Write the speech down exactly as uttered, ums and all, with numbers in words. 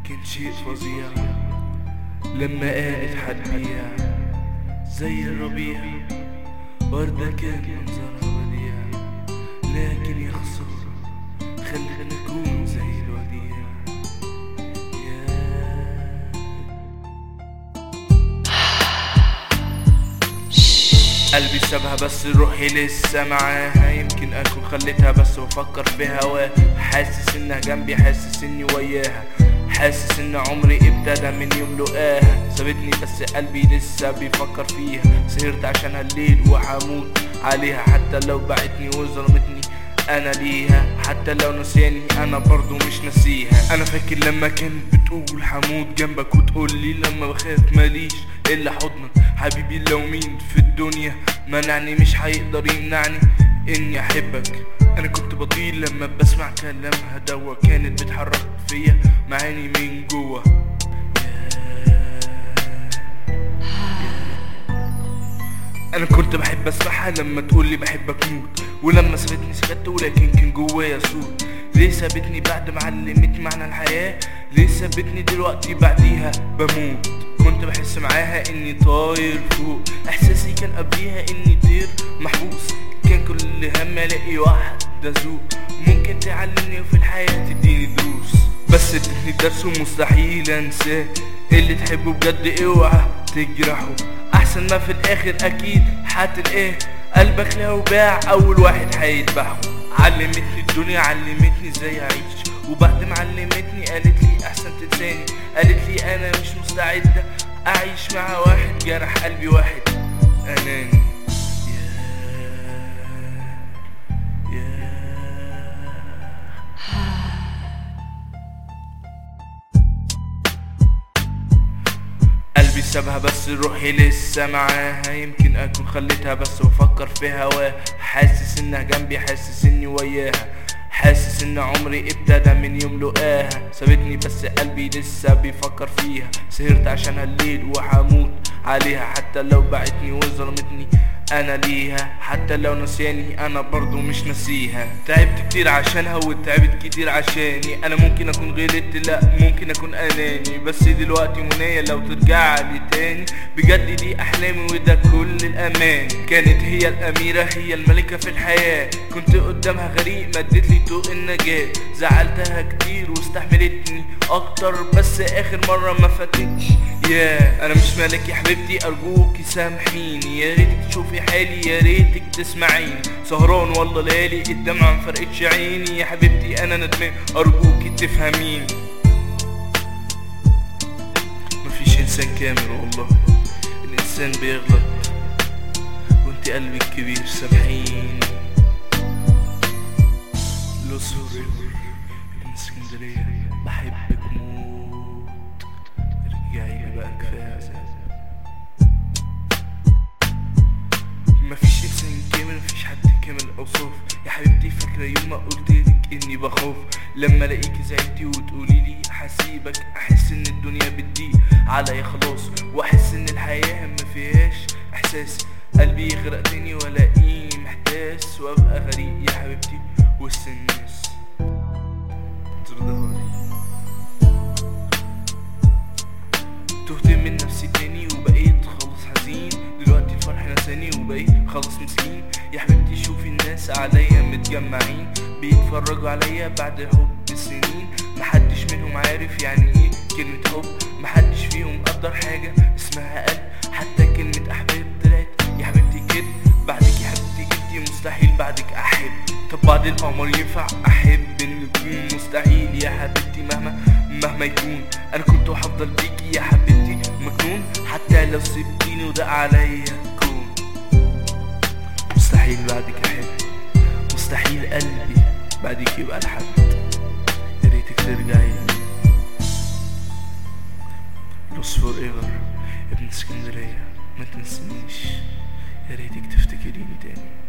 كان شيء فظيع لما قالت حتبيع زي الربيع وردة كان منظرها بديع، لكن يا خسارة خلينا نكون زي الوديع. قلبي سابها بس روحي لسه معاها، يمكن اكون خليتها بس بفكر في هواها. حاسس انها جنبي، حاسس اني وياها، حاسس ان عمري ابتدى من يوم لقاها. سابتني بس قلبي لسه بيفكر فيها، سهرت عشانها الليل وحموت عليها. حتى لو بعتني وظلمتني انا ليها، حتى لو نسياني انا برضو مش نسيها. انا فاكر لما كانت بتقول حموت جنبك، وتقولي لما بخاف ماليش الا حضنك. حبيبي لو مين في الدنيا منعني مش هيقدر يمنعني اني احبك. انا كنت بطير لما بسمع كلامها دوا، كانت بتحرك فيا معاني من جوا. انا كنت بحب اسمعها لما تقولي بحبك موت، ولما سابتني سكت ولكن كان جوايا صوت. ليه سابتني بعد ما علمت معنى الحياة؟ ليه سابتني دلوقتي بعديها بموت؟ كنت بحس معاها اني طاير فوق، احساسي كان قبليها اني طير محبوس. كان كل هم الاقي واحدة ذوق ممكن تعلمني وفي الحياة تديني دروس. بس ادتني درس ومستحيل انساه، اللي تحبه بجد اوعى تجرحه، احسن ما في الاخر اكيد هتلاقاه. قلبك لو باع اول واحد هيذبحه. علمتني الدنيا، علمتني ازاي اعيش، وبعد ما علمتني قالت لي احسن تنساني. قالت لي انا مش مستعدة اعيش مع واحد جرح قلبي، واحد اناني. قلبي سابها بس روحي لسه معاها، يمكن اكون خليتها بس بفكر في هواها. حاسس انها جنبي، حاسس اني وياها، حاسس ان عمري ابتدى من يوم لقاها. سابتني بس قلبي لسه بيفكر فيها، سهرت عشانها الليل وحموت عليها. حتى لو بعتني وظلمتني انا ليها، حتى لو نسياني انا برضو مش نسيها. تعبت كتير عشانها وتعبت كتير عشاني. انا ممكن اكون غلطت، لا ممكن اكون اناني، بس دلوقتي منية لو ترجع لي تاني. بجد دي احلامي وده كل الامان. كانت هي الاميرة، هي الملكة في الحياة. كنت قدامها غريق مدت لي طوق النجاة. زعلتها كتير واستحملتني اكتر، بس اخر مرة ما فاتتش. يا انا مش مالك يا حبيبتي، ارجوكي سامحيني. يا ريتك تشوفي حالي، يا ريتك تسمعيني. سهران والله ليالي الدمعة مفرقتش عيني. يا حبيبتي انا ندمان، ارجوكي تفهميني. مفيش انسان كامل والله، الانسان بيغلط، وانت قلبك كبير سامحيني. لوسور ابن اسكندرية بحبك موت، ارجعي لي بقى كفاية عذاب. مفيش انسان كامل، مفيش حد كامل الاوصاف. يا حبيبتي فاكرة يوم ما قلتلك اني بخاف، لما الاقيكي زعلتي وتقوليلي هسيبك. احس ان الدنيا بتضيق عليا خلاص، واحس ان الحياة مفيهاش احساس. قلبي يغرق تاني والاقيني محتاس، وابقى غريق يا حبيبتي وسط الناس. ترضاهالي تهت من نفسي تاني وبقيت خلاص حزين. دلوقتي الفرح نساني وبقيت خلاص مسكين. يا حبيبتي شوفي الناس عليا متجمعين، بيتفرجوا عليا بعد حب سنين. محدش منهم عارف يعني ايه كلمة حب، محدش فيهم قدر حاجة اسمها قلب. حتى كلمة احباب طلعت يا حبيبتي كده. بعدك يا حبيبتي انتي مستحيل بعدك احب. طب بعد القمر ينفع احب النجوم؟ مستحيل يا حبيبتي مهما مهما يكون. انا كنت وهفضل بيكي يا حبيبتي مجنون، حتى لو سبتيني وده عليا كون. مستحيل بعدك احب، مستحيل قلبي بعدك يبقى لحد. يا ريتك ترجعي لوس فور ايفر ابن اسكندرية، ما تنسنيش. يا ريتك تفتكريني تاني.